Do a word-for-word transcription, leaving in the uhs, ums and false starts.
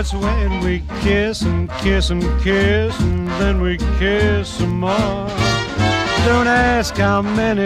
That's when we kiss and kiss and kiss, and then we kiss some more. Don't ask how many